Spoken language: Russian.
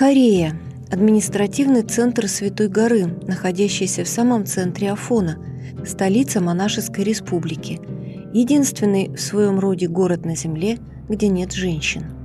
Корея – административный центр Святой горы, находящийся в самом центре Афона, столица монашеской республики, единственный в своем роде город на земле, где нет женщин.